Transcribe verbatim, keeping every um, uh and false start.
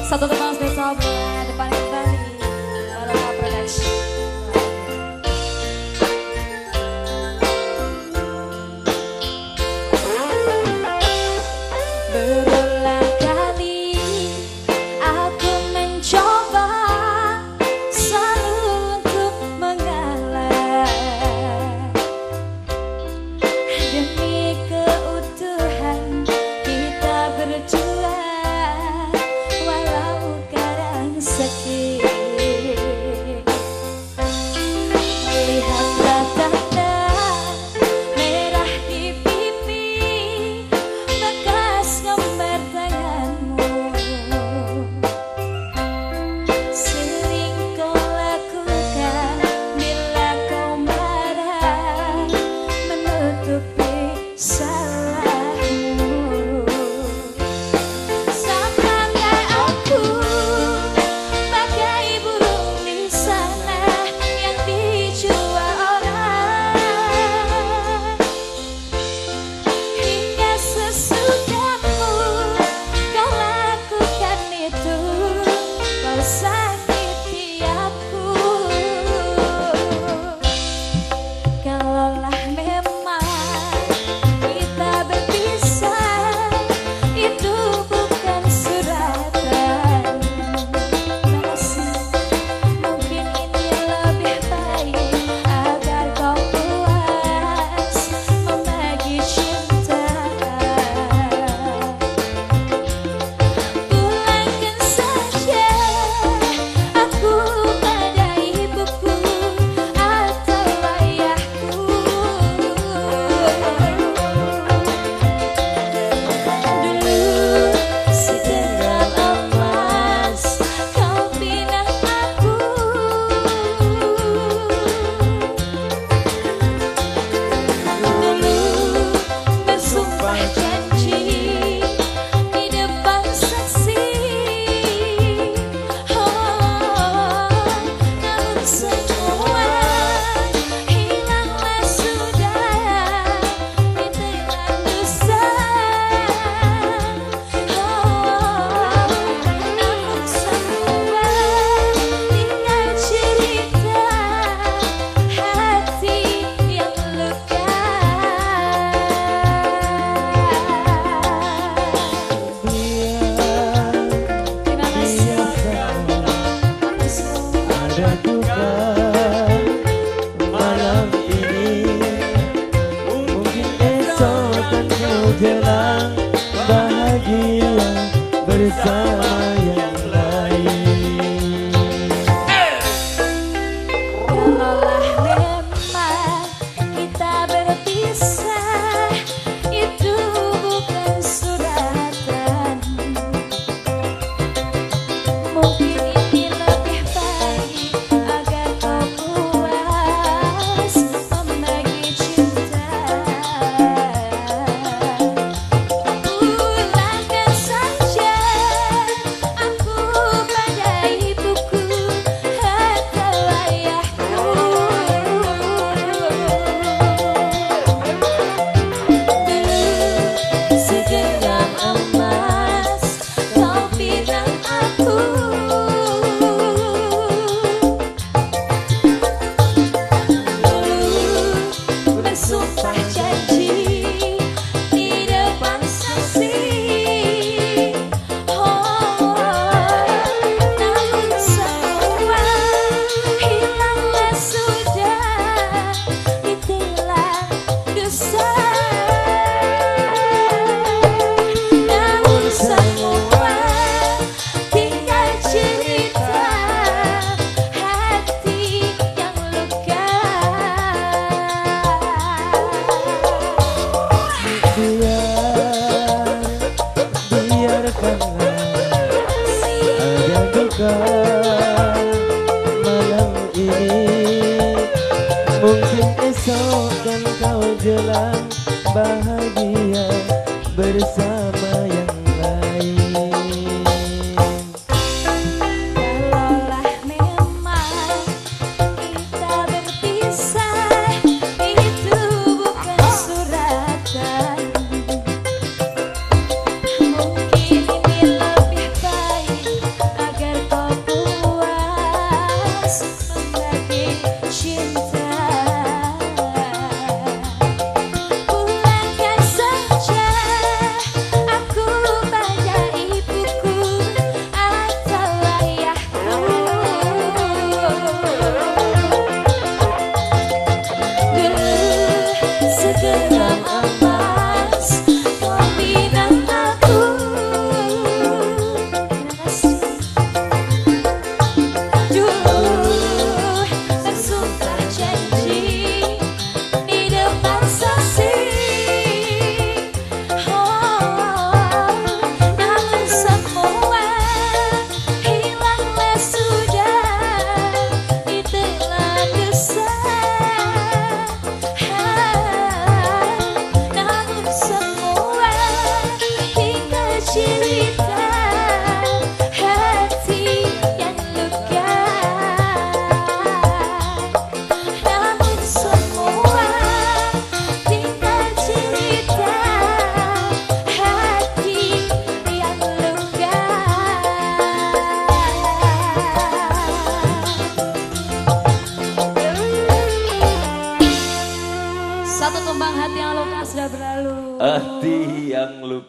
Satu teman spesial buat depan kembali Barokah Production. Berulang kali aku mencoba selalu untuk mengalah demi keutuhan kita berdua. Lihatlah tanda merah di pipi, bekas gambar tanganmu. Sering kau lakukan bila kau marah, menutupi salahmu. Samakan aku bagai burung di sana yang dicua orang, hingga sesudahmu kau lakukan itu, kau sakiti aku. Kalaulah memang kita berpisah, itu bukan suratan. Mungkin ini lebih baik agar kau puas membagi cinta. Pulangkan saja aku pada ibuku atau ayahku. Dulu segenggam emas kau pinang aku. Dulu bersumpah janji di depan saksi. Oh, namun semua hilanglah sudah ditelan dosa. Oh, namun semua tinggal cerita hati yang luka. Terima kasih. Ada duka malam ini, mungkin esok kan kau jelang bahagia bersama yang lain. Kalaulah memang kita berpisah, itu bukan suratan. Mungkin ini lebih baik agar kau puas membagi cinta. Pulangkan saja aku pada ibuku atau ayahku. Dulu segenggam emas kau pinang aku. Dulu bersumpah janji di depan saksi. Oh, namun semua hilanglah sudah ditelan dosa. Namun semua tinggal cerita hati yang luka. Biar, biarkanlah ada duka malam ini, mungkin esok kan kau jelang bahagia bersama yang lain. Kalaulah memang kita berpisah, itu bukan suratan. Mungkin ini lebih baik satu tumbang hati yang luka sudah berlalu. Hati yang luka.